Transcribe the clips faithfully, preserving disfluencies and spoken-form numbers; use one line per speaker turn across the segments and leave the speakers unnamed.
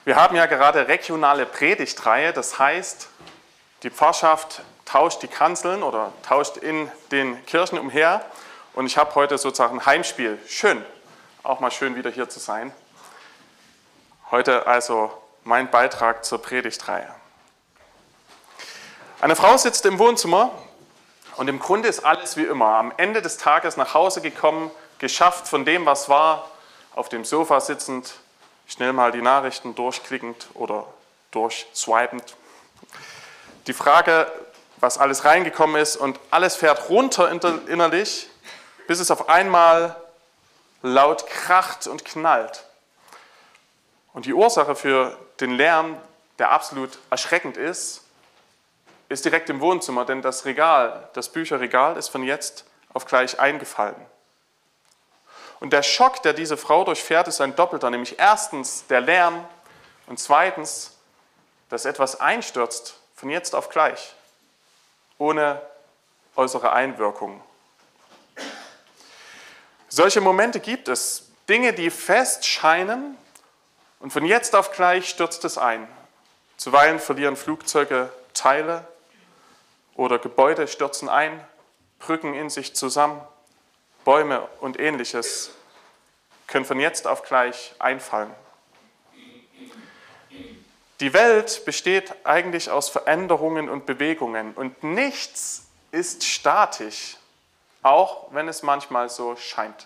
Wir haben ja gerade regionale Predigtreihe, das heißt, die Pfarrschaft tauscht die Kanzeln oder tauscht in den Kirchen umher und ich habe heute sozusagen ein Heimspiel. Schön, auch mal schön wieder hier zu sein. Heute also mein Beitrag zur Predigtreihe. Eine Frau sitzt im Wohnzimmer und im Grunde ist alles wie immer. Am Ende des Tages nach Hause gekommen, geschafft von dem, was war, auf dem Sofa sitzend, schnell mal die Nachrichten durchklickend oder durchswipend. Die Frage, was alles reingekommen ist und alles fährt runter innerlich, bis es auf einmal laut kracht und knallt. Und die Ursache für den Lärm, der absolut erschreckend ist, ist direkt im Wohnzimmer, denn das Regal, das Bücherregal ist von jetzt auf gleich eingefallen. Und der Schock, der diese Frau durchfährt, ist ein doppelter, nämlich erstens der Lärm und zweitens, dass etwas einstürzt von jetzt auf gleich, ohne äußere Einwirkung. Solche Momente gibt es, Dinge, die fest scheinen und von jetzt auf gleich stürzt es ein. Zuweilen verlieren Flugzeuge Teile oder Gebäude stürzen ein, Brücken in sich zusammen. Bäume und Ähnliches können von jetzt auf gleich einfallen. Die Welt besteht eigentlich aus Veränderungen und Bewegungen und nichts ist statisch, auch wenn es manchmal so scheint.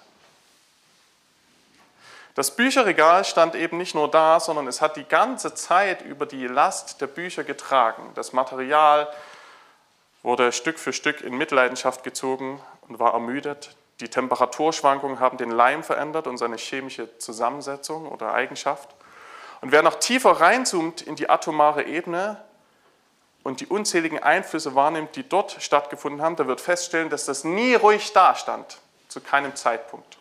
Das Bücherregal stand eben nicht nur da, sondern es hat die ganze Zeit über die Last der Bücher getragen. Das Material wurde Stück für Stück in Mitleidenschaft gezogen und war ermüdet. Die Temperaturschwankungen haben den Leim verändert und seine chemische Zusammensetzung oder Eigenschaft. Und wer noch tiefer reinzoomt in die atomare Ebene und die unzähligen Einflüsse wahrnimmt, die dort stattgefunden haben, der wird feststellen, dass das nie ruhig dastand, zu keinem Zeitpunkt.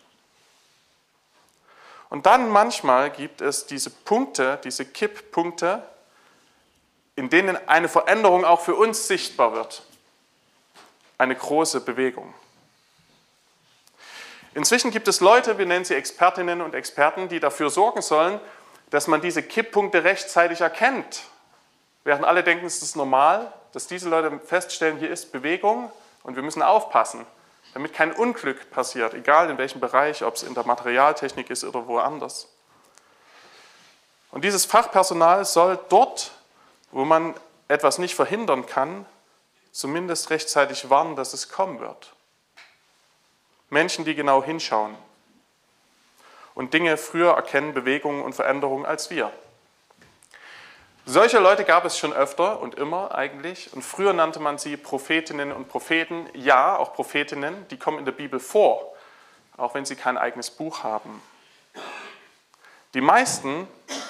Und dann manchmal gibt es diese Punkte, diese Kipppunkte, in denen eine Veränderung auch für uns sichtbar wird. Eine große Bewegung. Inzwischen gibt es Leute, wir nennen sie Expertinnen und Experten, die dafür sorgen sollen, dass man diese Kipppunkte rechtzeitig erkennt. Während alle denken, es ist normal, dass diese Leute feststellen, hier ist Bewegung und wir müssen aufpassen, damit kein Unglück passiert, egal in welchem Bereich, ob es in der Materialtechnik ist oder woanders. Und dieses Fachpersonal soll dort, wo man etwas nicht verhindern kann, zumindest rechtzeitig warnen, dass es kommen wird. Menschen, die genau hinschauen und Dinge früher erkennen, Bewegungen und Veränderungen als wir. Solche Leute gab es schon öfter und immer eigentlich. Und früher nannte man sie Prophetinnen und Propheten. Ja, auch Prophetinnen, die kommen in der Bibel vor, auch wenn sie kein eigenes Buch haben. Die meisten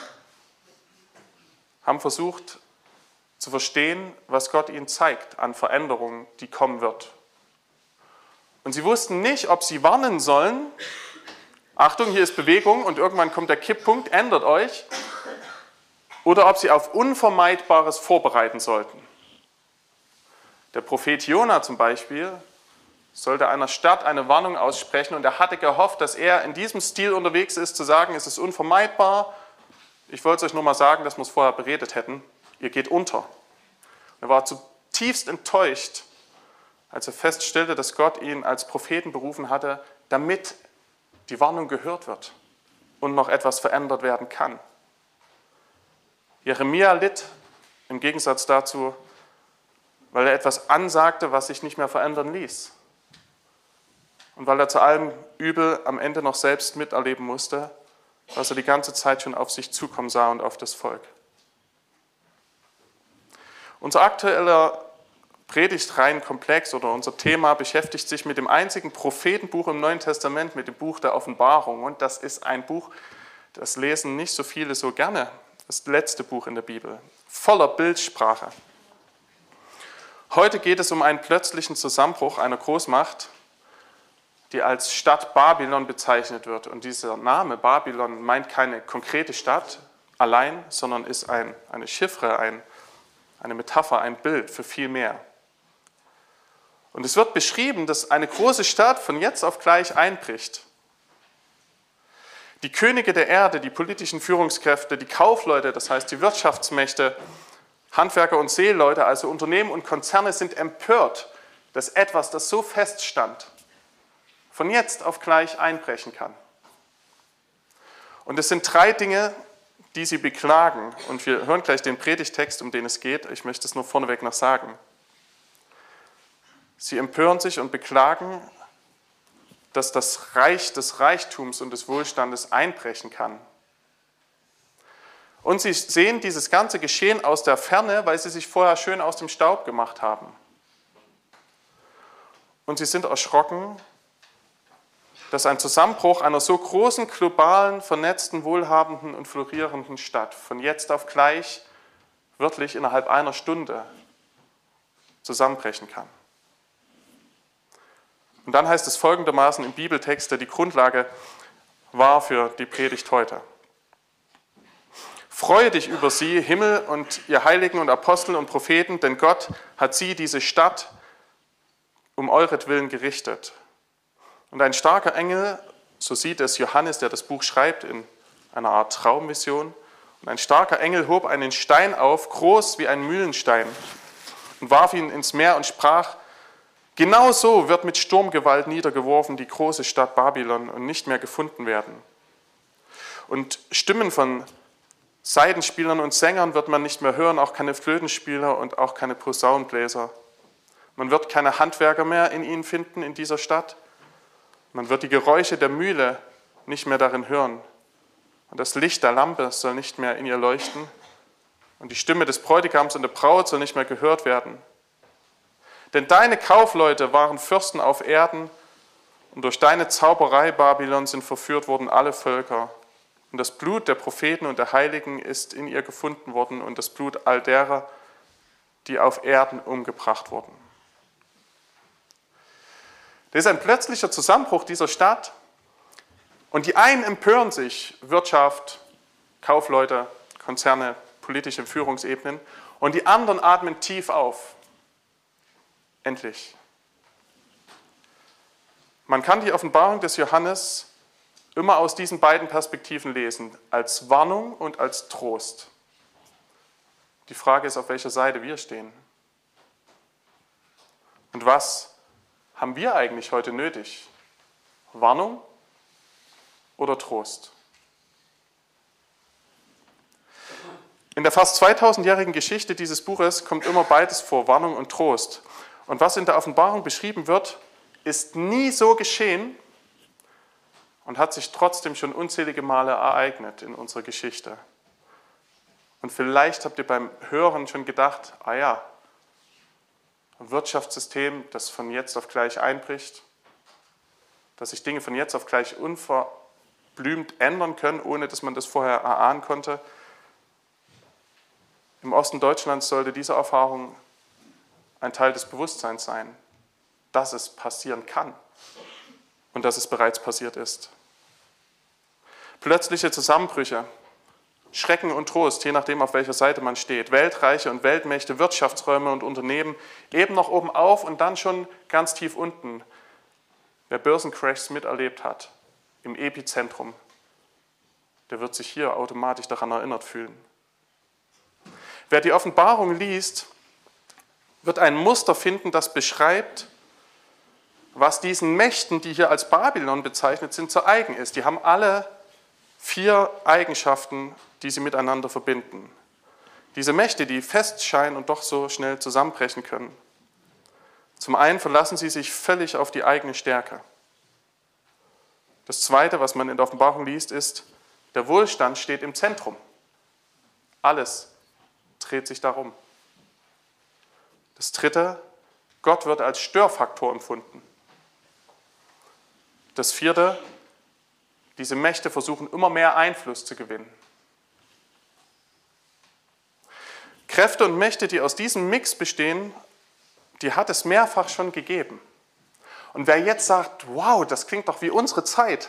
haben versucht zu verstehen, was Gott ihnen zeigt an Veränderungen, die kommen wird. Und sie wussten nicht, ob sie warnen sollen, Achtung, hier ist Bewegung und irgendwann kommt der Kipppunkt, ändert euch, oder ob sie auf Unvermeidbares vorbereiten sollten. Der Prophet Jona zum Beispiel sollte einer Stadt eine Warnung aussprechen und er hatte gehofft, dass er in diesem Stil unterwegs ist, zu sagen, es ist unvermeidbar, ich wollte es euch nur mal sagen, dass wir es vorher beredet hätten, ihr geht unter. Er war zutiefst enttäuscht, als er feststellte, dass Gott ihn als Propheten berufen hatte, damit die Warnung gehört wird und noch etwas verändert werden kann. Jeremia litt im Gegensatz dazu, weil er etwas ansagte, was sich nicht mehr verändern ließ. Und weil er zu allem Übel am Ende noch selbst miterleben musste, was er die ganze Zeit schon auf sich zukommen sah und auf das Volk. Unser aktueller Predigtreihenkomplex oder unser Thema beschäftigt sich mit dem einzigen Prophetenbuch im Neuen Testament, mit dem Buch der Offenbarung. Und das ist ein Buch, das lesen nicht so viele so gerne. Das letzte Buch in der Bibel, voller Bildsprache. Heute geht es um einen plötzlichen Zusammenbruch einer Großmacht, die als Stadt Babylon bezeichnet wird. Und dieser Name Babylon meint keine konkrete Stadt allein, sondern ist ein, eine Chiffre, ein, eine Metapher, ein Bild für viel mehr. Und es wird beschrieben, dass eine große Stadt von jetzt auf gleich einbricht. Die Könige der Erde, die politischen Führungskräfte, die Kaufleute, das heißt die Wirtschaftsmächte, Handwerker und Seeleute, also Unternehmen und Konzerne, sind empört, dass etwas, das so feststand, von jetzt auf gleich einbrechen kann. Und es sind drei Dinge, die sie beklagen. Und wir hören gleich den Predigtext, um den es geht. Ich möchte es nur vorneweg noch sagen. Sie empören sich und beklagen, dass das Reich des Reichtums und des Wohlstandes einbrechen kann. Und sie sehen dieses ganze Geschehen aus der Ferne, weil sie sich vorher schön aus dem Staub gemacht haben. Und sie sind erschrocken, dass ein Zusammenbruch einer so großen, globalen, vernetzten, wohlhabenden und florierenden Stadt von jetzt auf gleich wörtlich innerhalb einer Stunde zusammenbrechen kann. Und dann heißt es folgendermaßen im Bibeltext, der die Grundlage war für die Predigt heute. Freue dich über sie, Himmel und ihr Heiligen und Apostel und Propheten, denn Gott hat sie, diese Stadt, um euretwillen gerichtet. Und ein starker Engel, so sieht es Johannes, der das Buch schreibt, in einer Art Traumvision, und ein starker Engel hob einen Stein auf, groß wie ein Mühlenstein, und warf ihn ins Meer und sprach: Genau so wird mit Sturmgewalt niedergeworfen die große Stadt Babylon und nicht mehr gefunden werden. Und Stimmen von Saitenspielern und Sängern wird man nicht mehr hören, auch keine Flötenspieler und auch keine Posaunenbläser. Man wird keine Handwerker mehr in ihnen finden in dieser Stadt. Man wird die Geräusche der Mühle nicht mehr darin hören. Und das Licht der Lampe soll nicht mehr in ihr leuchten. Und die Stimme des Bräutigams und der Braut soll nicht mehr gehört werden. Denn deine Kaufleute waren Fürsten auf Erden, und durch deine Zauberei, Babylon, sind verführt worden alle Völker. Und das Blut der Propheten und der Heiligen ist in ihr gefunden worden und das Blut all derer, die auf Erden umgebracht wurden. Das ist ein plötzlicher Zusammenbruch dieser Stadt. Und die einen empören sich, Wirtschaft, Kaufleute, Konzerne, politische Führungsebenen, und die anderen atmen tief auf. Endlich. Man kann die Offenbarung des Johannes immer aus diesen beiden Perspektiven lesen, als Warnung und als Trost. Die Frage ist, auf welcher Seite wir stehen. Und was haben wir eigentlich heute nötig? Warnung oder Trost? In der fast zweitausendjährigen Geschichte dieses Buches kommt immer beides vor, Warnung und Trost. Und was in der Offenbarung beschrieben wird, ist nie so geschehen und hat sich trotzdem schon unzählige Male ereignet in unserer Geschichte. Und vielleicht habt ihr beim Hören schon gedacht, ah ja, ein Wirtschaftssystem, das von jetzt auf gleich einbricht, dass sich Dinge von jetzt auf gleich unverblümt ändern können, ohne dass man das vorher erahnen konnte. Im Osten Deutschlands sollte diese Erfahrung ein Teil des Bewusstseins sein, dass es passieren kann und dass es bereits passiert ist. Plötzliche Zusammenbrüche, Schrecken und Trost, je nachdem, auf welcher Seite man steht. Weltreiche und Weltmächte, Wirtschaftsräume und Unternehmen, eben noch oben auf und dann schon ganz tief unten. Wer Börsencrashs miterlebt hat, im Epizentrum, der wird sich hier automatisch daran erinnert fühlen. Wer die Offenbarung liest, wird ein Muster finden, das beschreibt, was diesen Mächten, die hier als Babylon bezeichnet sind, zu eigen ist. Die haben alle vier Eigenschaften, die sie miteinander verbinden. Diese Mächte, die fest scheinen und doch so schnell zusammenbrechen können. Zum einen verlassen sie sich völlig auf die eigene Stärke. Das Zweite, was man in der Offenbarung liest, ist, der Wohlstand steht im Zentrum. Alles dreht sich darum. Das Dritte, Gott wird als Störfaktor empfunden. Das Vierte, diese Mächte versuchen immer mehr Einfluss zu gewinnen. Kräfte und Mächte, die aus diesem Mix bestehen, die hat es mehrfach schon gegeben. Und wer jetzt sagt, wow, das klingt doch wie unsere Zeit,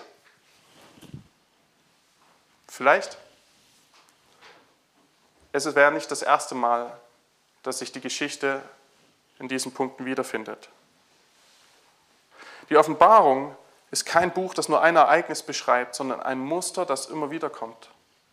vielleicht, es wäre nicht das erste Mal, dass sich die Geschichte in diesen Punkten wiederfindet. Die Offenbarung ist kein Buch, das nur ein Ereignis beschreibt, sondern ein Muster, das immer wieder kommt.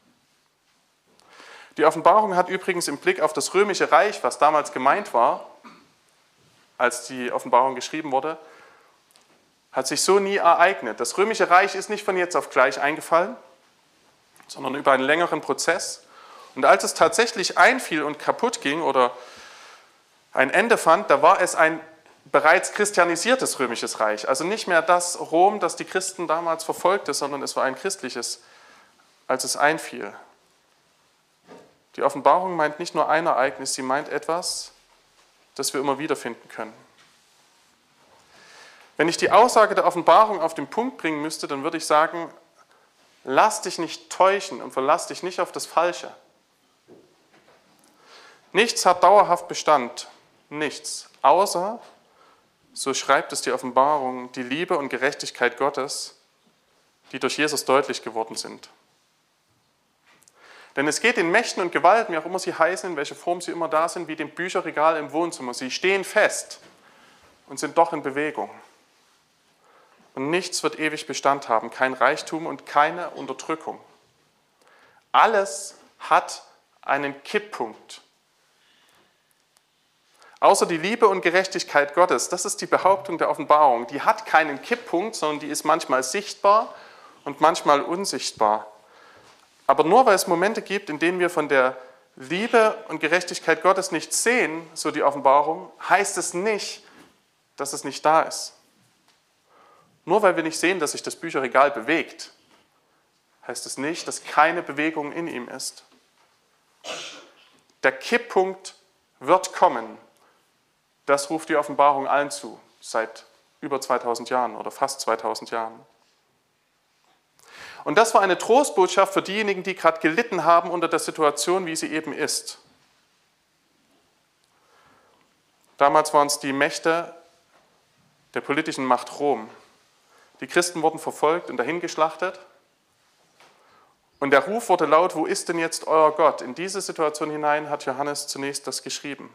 Die Offenbarung hat übrigens im Blick auf das römische Reich, was damals gemeint war, als die Offenbarung geschrieben wurde, hat sich so nie ereignet. Das römische Reich ist nicht von jetzt auf gleich eingefallen, sondern über einen längeren Prozess. Und als es tatsächlich einfiel und kaputt ging oder ein Ende fand, da war es ein bereits christianisiertes römisches Reich. Also nicht mehr das Rom, das die Christen damals verfolgte, sondern es war ein christliches, als es einfiel. Die Offenbarung meint nicht nur ein Ereignis, sie meint etwas, das wir immer wieder finden können. Wenn ich die Aussage der Offenbarung auf den Punkt bringen müsste, dann würde ich sagen, lass dich nicht täuschen und verlass dich nicht auf das Falsche. Nichts hat dauerhaft Bestand, nichts, außer, so schreibt es die Offenbarung, die Liebe und Gerechtigkeit Gottes, die durch Jesus deutlich geworden sind. Denn es geht den Mächten und Gewalten, wie auch immer sie heißen, in welcher Form sie immer da sind, wie dem Bücherregal im Wohnzimmer. Sie stehen fest und sind doch in Bewegung. Und nichts wird ewig Bestand haben, kein Reichtum und keine Unterdrückung. Alles hat einen Kipppunkt. Außer die Liebe und Gerechtigkeit Gottes, das ist die Behauptung der Offenbarung, die hat keinen Kipppunkt, sondern die ist manchmal sichtbar und manchmal unsichtbar. Aber nur weil es Momente gibt, in denen wir von der Liebe und Gerechtigkeit Gottes nichts sehen, so die Offenbarung, heißt es nicht, dass es nicht da ist. Nur weil wir nicht sehen, dass sich das Bücherregal bewegt, heißt es nicht, dass keine Bewegung in ihm ist. Der Kipppunkt wird kommen. Das ruft die Offenbarung allen zu, seit über zweitausend Jahren oder fast zweitausend Jahren. Und das war eine Trostbotschaft für diejenigen, die gerade gelitten haben unter der Situation, wie sie eben ist. Damals waren es die Mächte der politischen Macht Rom. Die Christen wurden verfolgt und dahingeschlachtet. Und der Ruf wurde laut, wo ist denn jetzt euer Gott? In diese Situation hinein hat Johannes zunächst das geschrieben.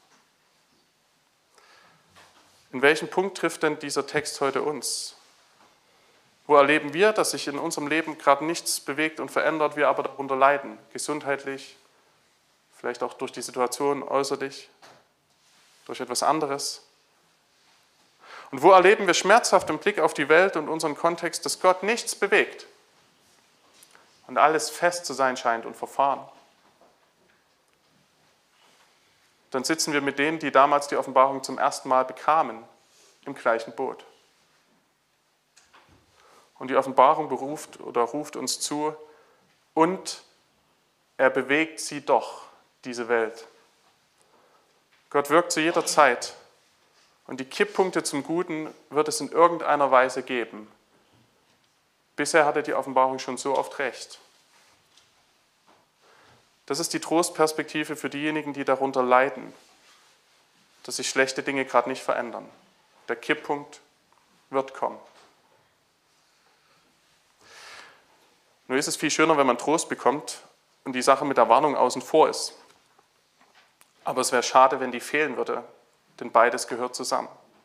In welchen Punkt trifft denn dieser Text heute uns? Wo erleben wir, dass sich in unserem Leben gerade nichts bewegt und verändert, wir aber darunter leiden, gesundheitlich, vielleicht auch durch die Situation äußerlich, durch etwas anderes? Und wo erleben wir schmerzhaft im Blick auf die Welt und unseren Kontext, dass Gott nichts bewegt und alles fest zu sein scheint und verfahren? Dann sitzen wir mit denen, die damals die Offenbarung zum ersten Mal bekamen, im gleichen Boot. Und die Offenbarung beruft oder ruft uns zu, und er bewegt sie doch, diese Welt. Gott wirkt zu jeder Zeit und die Kipppunkte zum Guten wird es in irgendeiner Weise geben. Bisher hatte die Offenbarung schon so oft recht. Das ist die Trostperspektive für diejenigen, die darunter leiden, dass sich schlechte Dinge gerade nicht verändern. Der Kipppunkt wird kommen. Nur ist es viel schöner, wenn man Trost bekommt und die Sache mit der Warnung außen vor ist. Aber es wäre schade, wenn die fehlen würde, denn beides gehört zusammen.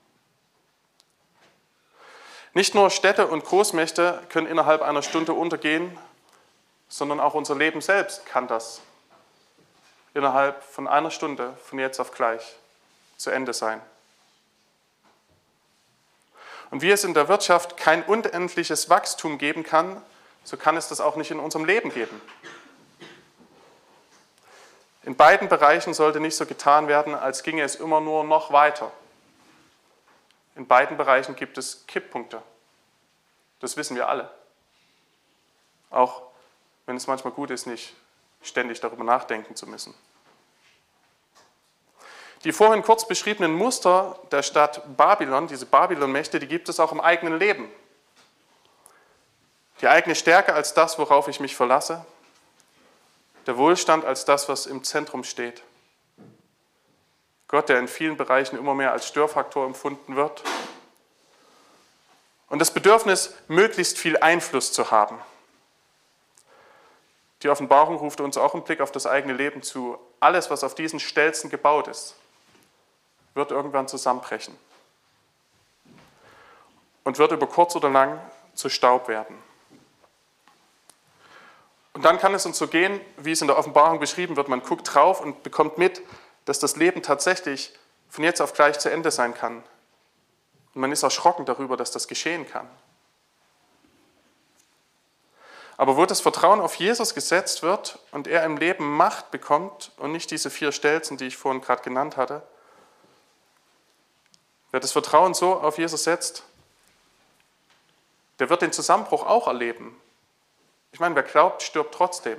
Nicht nur Städte und Großmächte können innerhalb einer Stunde untergehen, sondern auch unser Leben selbst kann das innerhalb von einer Stunde, von jetzt auf gleich, zu Ende sein. Und wie es in der Wirtschaft kein unendliches Wachstum geben kann, so kann es das auch nicht in unserem Leben geben. In beiden Bereichen sollte nicht so getan werden, als ginge es immer nur noch weiter. In beiden Bereichen gibt es Kipppunkte. Das wissen wir alle. Auch wenn es manchmal gut ist, nicht ständig darüber nachdenken zu müssen. Die vorhin kurz beschriebenen Muster der Stadt Babylon, diese Babylon-Mächte, die gibt es auch im eigenen Leben. Die eigene Stärke als das, worauf ich mich verlasse. Der Wohlstand als das, was im Zentrum steht. Gott, der in vielen Bereichen immer mehr als Störfaktor empfunden wird. Und das Bedürfnis, möglichst viel Einfluss zu haben. Die Offenbarung ruft uns auch im Blick auf das eigene Leben zu. Alles, was auf diesen Stelzen gebaut ist, wird irgendwann zusammenbrechen. und wird über kurz oder lang zu Staub werden. Und dann kann es uns so gehen, wie es in der Offenbarung beschrieben wird. Man guckt drauf und bekommt mit, dass das Leben tatsächlich von jetzt auf gleich zu Ende sein kann. Und man ist erschrocken darüber, dass das geschehen kann. Aber wo das Vertrauen auf Jesus gesetzt wird und er im Leben Macht bekommt und nicht diese vier Stelzen, die ich vorhin gerade genannt hatte, wer das Vertrauen so auf Jesus setzt, der wird den Zusammenbruch auch erleben. Ich meine, wer glaubt, stirbt trotzdem.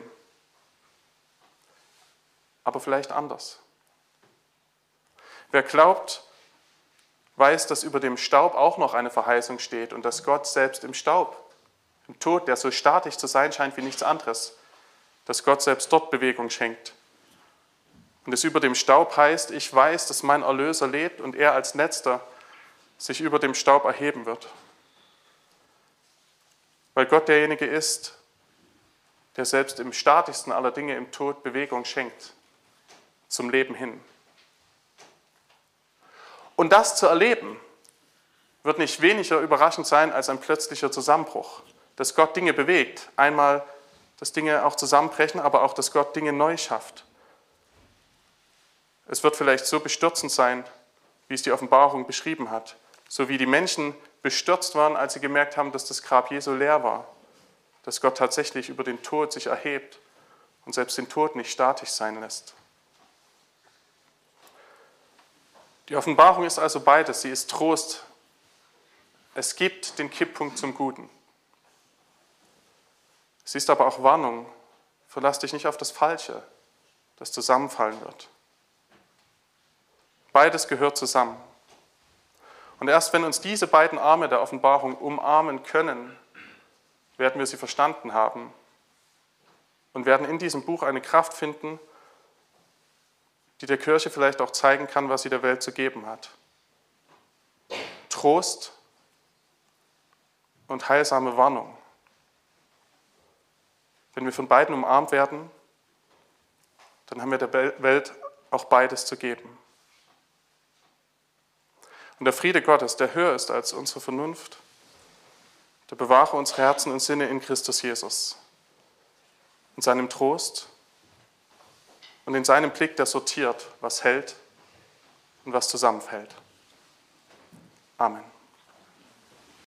Aber vielleicht anders. Wer glaubt, weiß, dass über dem Staub auch noch eine Verheißung steht und dass Gott selbst im Staub, im Tod, der so statisch zu sein scheint wie nichts anderes, dass Gott selbst dort Bewegung schenkt. Und es über dem Staub heißt, ich weiß, dass mein Erlöser lebt und er als Letzter sich über dem Staub erheben wird. Weil Gott derjenige ist, der selbst im statischsten aller Dinge im Tod Bewegung schenkt, zum Leben hin. Und das zu erleben, wird nicht weniger überraschend sein als ein plötzlicher Zusammenbruch. Dass Gott Dinge bewegt. Einmal, dass Dinge auch zusammenbrechen, aber auch, dass Gott Dinge neu schafft. Es wird vielleicht so bestürzend sein, wie es die Offenbarung beschrieben hat. So wie die Menschen bestürzt waren, als sie gemerkt haben, dass das Grab Jesu leer war. Dass Gott tatsächlich über den Tod sich erhebt und selbst den Tod nicht statisch sein lässt. Die Offenbarung ist also beides. Sie ist Trost. Es gibt den Kipppunkt zum Guten. Sie ist aber auch Warnung. Verlass dich nicht auf das Falsche, das zusammenfallen wird. Beides gehört zusammen. Und erst wenn uns diese beiden Arme der Offenbarung umarmen können, werden wir sie verstanden haben und werden in diesem Buch eine Kraft finden, die der Kirche vielleicht auch zeigen kann, was sie der Welt zu geben hat. Trost und heilsame Warnung. Wenn wir von beiden umarmt werden, dann haben wir der Welt auch beides zu geben. Und der Friede Gottes, der höher ist als unsere Vernunft, der bewahre unsere Herzen und Sinne in Christus Jesus, in seinem Trost und in seinem Blick, der sortiert, was hält und was zusammenfällt. Amen.